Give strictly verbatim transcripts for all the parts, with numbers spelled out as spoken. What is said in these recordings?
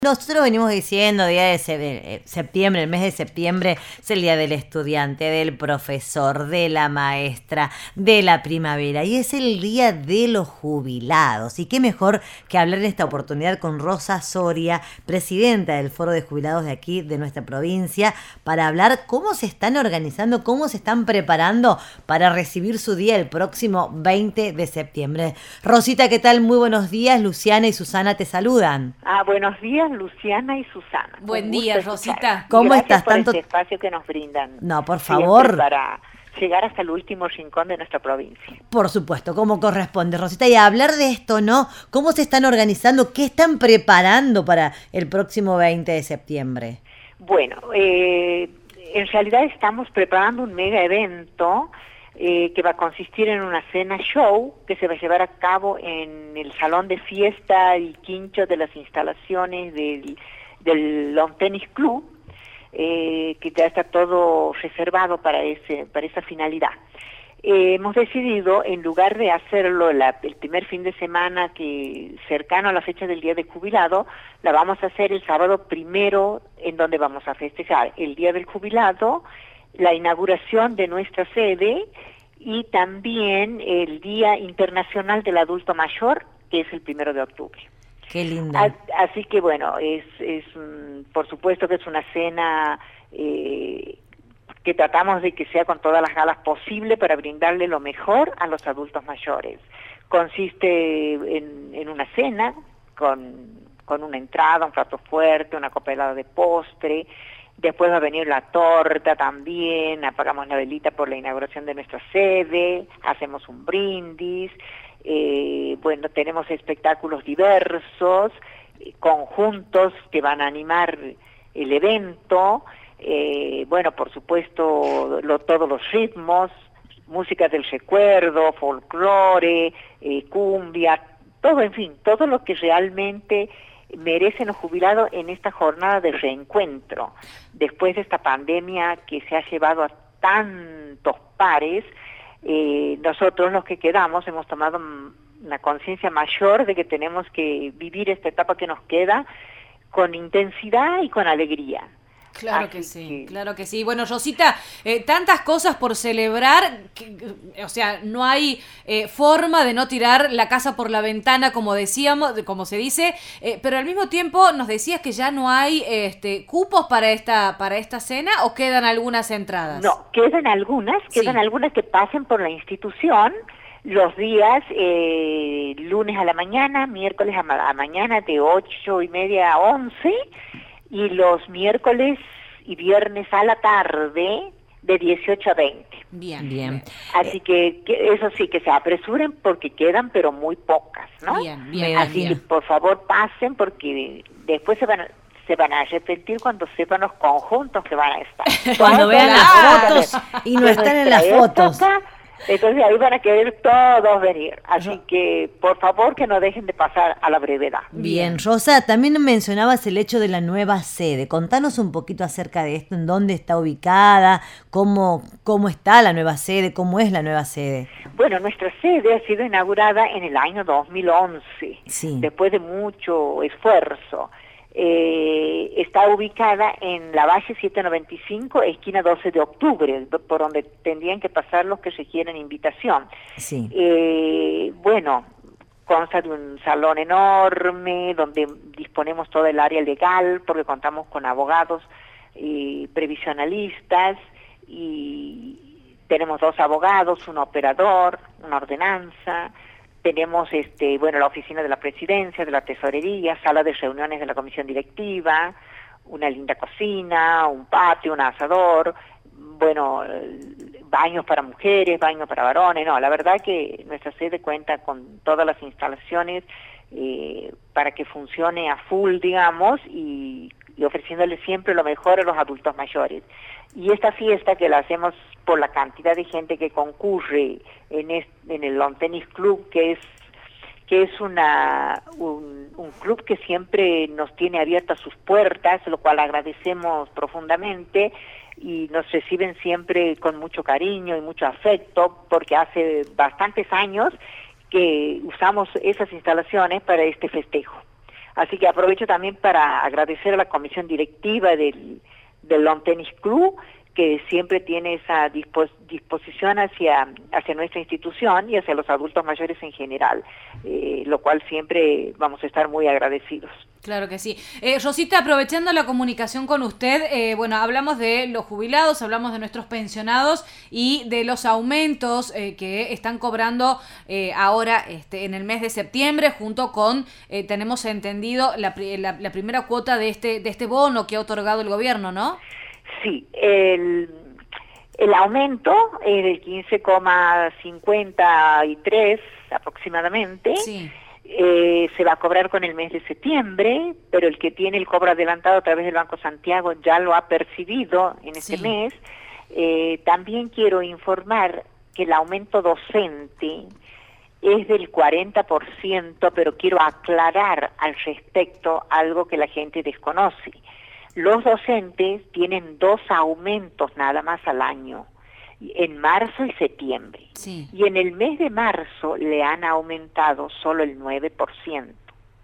Nosotros venimos diciendo, día de se- septiembre, el mes de septiembre es el día del estudiante, del profesor, de la maestra, de la primavera, y es el día de los jubilados. Y qué mejor que hablar en esta oportunidad con Rosa Soria, presidenta del Foro de Jubilados de aquí, de nuestra provincia, para hablar cómo se están organizando, cómo se están preparando para recibir su día el próximo veinte de septiembre. Rosita, ¿qué tal? Muy buenos días. Luciana y Susana te saludan. Ah, buenos días, Luciana y Susana. Buen día, Rosita. ¿Cómo Gracias estás? por Tanto este espacio que nos brindan. No, por favor. Para llegar hasta el último rincón de nuestra provincia. Por supuesto, como corresponde, Rosita. Y a hablar de esto, ¿no? ¿Cómo se están organizando? ¿Qué están preparando para el próximo veinte de septiembre? Bueno, eh, en realidad estamos preparando un mega evento eh, que va a consistir en una cena show que se va a llevar a cabo en el salón de fiesta y quincho de las instalaciones del, del Lawn Tennis Club, eh, que ya está todo reservado para ese para esa finalidad. Eh, hemos decidido, en lugar de hacerlo la, el primer fin de semana que cercano a la fecha del Día del Jubilado, la vamos a hacer el sábado primero, en donde vamos a festejar el Día del Jubilado, la inauguración de nuestra sede y también el Día Internacional del Adulto Mayor, que es el primero de octubre. Qué lindo. Así que bueno, es, es por supuesto que es una cena eh, que tratamos de que sea con todas las galas posible para brindarle lo mejor a los adultos mayores. Consiste en, en una cena con, con una entrada, un plato fuerte, una copa helada de postre. Después va a venir la torta también, apagamos la velita por la inauguración de nuestra sede, hacemos un brindis, eh, bueno, tenemos espectáculos diversos, eh, conjuntos que van a animar el evento, eh, bueno, por supuesto, lo, todos los ritmos, música del recuerdo, folclore, eh, cumbia, todo, en fin, todo lo que realmente merecen los jubilados en esta jornada de reencuentro, después de esta pandemia que se ha llevado a tantos pares. Eh, nosotros los que quedamos hemos tomado una conciencia mayor de que tenemos que vivir esta etapa que nos queda con intensidad y con alegría. Claro Así que sí, que... claro que sí. Bueno, Rosita, eh, tantas cosas por celebrar, que, o sea, no hay eh, forma de no tirar la casa por la ventana, como decíamos, como se dice, eh, pero al mismo tiempo nos decías que ya no hay este, cupos para esta para esta cena, ¿o quedan algunas entradas? No, quedan algunas, quedan Sí. algunas que pasen por la institución los días eh, lunes a la mañana, miércoles a, ma a mañana de ocho y media a once, y los miércoles y viernes a la tarde de dieciocho a veinte. Bien, Bien. Así que, que eso sí, que se apresuren porque quedan pero muy pocas, ¿no? Bien, bien, Así bien. que por favor pasen porque después se van a, se van a arrepentir cuando sepan los conjuntos que van a estar. Cuando vean las fotos y no de están en nuestra las fotos. época, entonces ahí van a querer todos venir. Así que, por favor, que no dejen de pasar a la brevedad. Bien, Rosa, también mencionabas el hecho de la nueva sede. Contanos un poquito acerca de esto, en dónde está ubicada, cómo, cómo está la nueva sede, cómo es la nueva sede. Bueno, nuestra sede ha sido inaugurada en el año dos mil once, Sí. después de mucho esfuerzo. Eh, está ubicada en la Valle setecientos noventa y cinco, esquina doce de octubre, por donde tendrían que pasar los que requieren invitación. Sí. Eh, bueno, consta de un salón enorme donde disponemos toda el área legal porque contamos con abogados eh, previsionalistas y tenemos dos abogados, un operador, una ordenanza. Tenemos este bueno la oficina de la presidencia, de la tesorería, sala de reuniones de la comisión directiva, una linda cocina, un patio, un asador, bueno, baños para mujeres, baños para varones. No, la verdad que nuestra sede cuenta con todas las instalaciones eh, para que funcione a full, digamos, y, y ofreciéndole siempre lo mejor a los adultos mayores. Y esta fiesta que la hacemos por la cantidad de gente que concurre en, este, en el Lawn Tennis Club, que es que es una un, un club que siempre nos tiene abiertas sus puertas, lo cual agradecemos profundamente, y nos reciben siempre con mucho cariño y mucho afecto, porque hace bastantes años que usamos esas instalaciones para este festejo. Así que aprovecho también para agradecer a la comisión directiva del, del Lawn Tennis Club, que siempre tiene esa dispos disposición hacia, hacia nuestra institución y hacia los adultos mayores en general, eh, lo cual siempre vamos a estar muy agradecidos. Claro que sí. Eh, Rosita, aprovechando la comunicación con usted, eh, bueno, hablamos de los jubilados, hablamos de nuestros pensionados y de los aumentos eh, que están cobrando eh, ahora este, en el mes de septiembre, junto con, eh, tenemos entendido, la, la, la primera cuota de este, de este bono que ha otorgado el gobierno, ¿no? Sí, el, el aumento es del quince coma cincuenta y tres aproximadamente. Sí. Eh, se va a cobrar con el mes de septiembre, pero el que tiene el cobro adelantado a través del Banco Santiago ya lo ha percibido en este Sí. mes. Eh, también quiero informar que el aumento docente es del cuarenta por ciento, pero quiero aclarar al respecto algo que la gente desconoce. Los docentes tienen dos aumentos nada más al año, en marzo y septiembre. Sí. Y en el mes de marzo le han aumentado solo el nueve por ciento.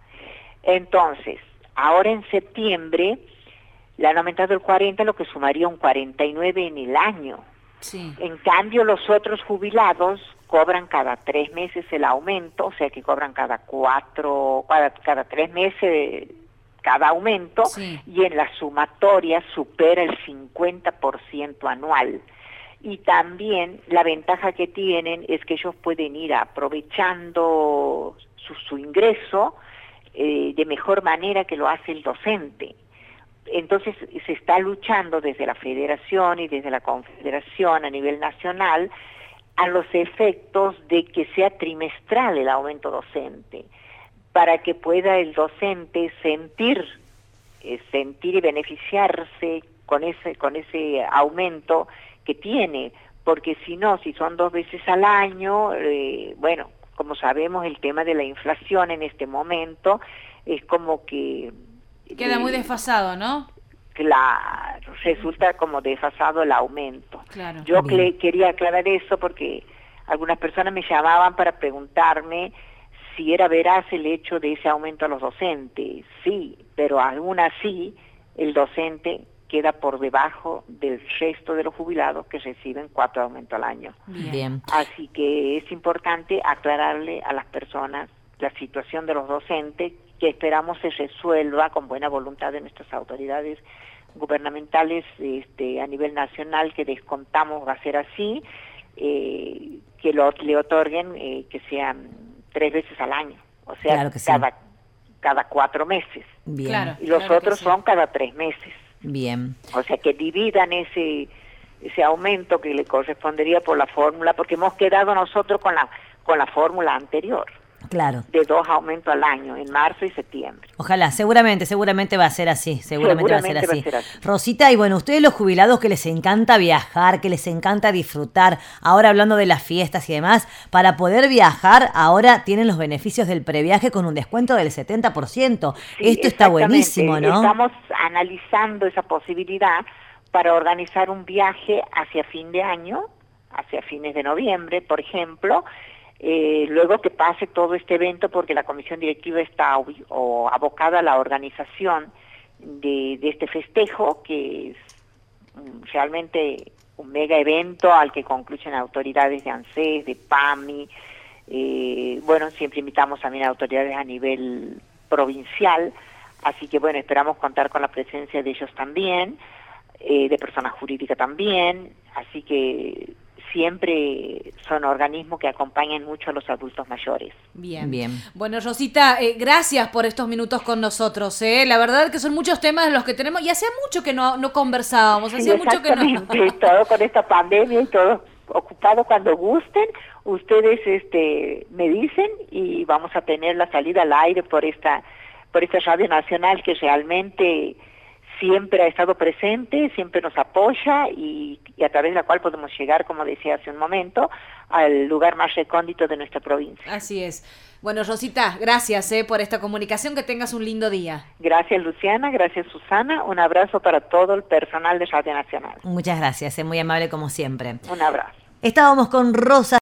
Entonces, ahora en septiembre le han aumentado el cuarenta por ciento, lo que sumaría un cuarenta y nueve por ciento en el año. Sí. En cambio, los otros jubilados cobran cada tres meses el aumento, o sea que cobran cada cuatro, cada, cada tres meses cada aumento, Sí. y en la sumatoria supera el cincuenta por ciento anual. Y también la ventaja que tienen es que ellos pueden ir aprovechando su, su ingreso eh, de mejor manera que lo hace el docente. Entonces se está luchando desde la federación y desde la confederación a nivel nacional a los efectos de que sea trimestral el aumento docente, para que pueda el docente sentir, eh, sentir y beneficiarse con ese, con ese aumento que tiene, porque si no, si son dos veces al año, eh, bueno, como sabemos el tema de la inflación en este momento es como que... Queda eh, muy desfasado, ¿no? Claro, resulta como desfasado el aumento. Claro. Yo Bien. quería aclarar eso porque algunas personas me llamaban para preguntarme si era veraz el hecho de ese aumento a los docentes. Sí, pero aún así el docente queda por debajo del resto de los jubilados que reciben cuatro aumentos al año. Bien. Bien. Así que es importante aclararle a las personas la situación de los docentes, que esperamos se resuelva con buena voluntad de nuestras autoridades gubernamentales este, a nivel nacional, que descontamos va a ser así, eh, que lo, le otorguen eh, que sean tres veces al año, o sea, Claro que sí. cada, cada cuatro meses. Bien. Claro. Y los Claro que otros sí. son cada tres meses. Bien. O sea, que dividan ese ese aumento que le correspondería por la fórmula, porque hemos quedado nosotros con la con la fórmula anterior, Claro. de dos aumentos al año, en marzo y septiembre. Ojalá, seguramente, seguramente va a ser así, seguramente, va, a ser Seguramente así. va a ser así. Rosita, y bueno, ustedes los jubilados que les encanta viajar, que les encanta disfrutar, ahora hablando de las fiestas y demás, para poder viajar, ahora tienen los beneficios del previaje con un descuento del setenta por ciento. Sí, Esto está exactamente. buenísimo, ¿no? Estamos analizando esa posibilidad para organizar un viaje hacia fin de año, hacia fines de noviembre, por ejemplo, eh, luego que pase todo este evento, porque la comisión directiva está ob- o abocada a la organización de, de este festejo, que es mm, realmente un mega evento al que concluyen autoridades de ANSES, de PAMI, eh, bueno, siempre invitamos también a autoridades a nivel provincial, así que bueno, esperamos contar con la presencia de ellos también, eh, de personas jurídicas también, así que siempre son organismos que acompañan mucho a los adultos mayores. Bien. Bien. Bueno, Rosita, eh, gracias por estos minutos con nosotros. ¿eh? La verdad que son muchos temas los que tenemos y hacía mucho que no, no conversábamos, Sí, hacía mucho que no... exactamente, todo con esta pandemia y todo ocupado. Cuando gusten, ustedes este me dicen y vamos a tener la salida al aire por esta por esta Radio Nacional, que realmente siempre ha estado presente, siempre nos apoya y, y a través de la cual podemos llegar, como decía hace un momento, al lugar más recóndito de nuestra provincia. Así es. Bueno, Rosita, gracias eh, por esta comunicación, que tengas un lindo día. Gracias, Luciana, gracias, Susana, un abrazo para todo el personal de Radio Nacional. Muchas gracias, es muy amable como siempre. Un abrazo. Estábamos con Rosa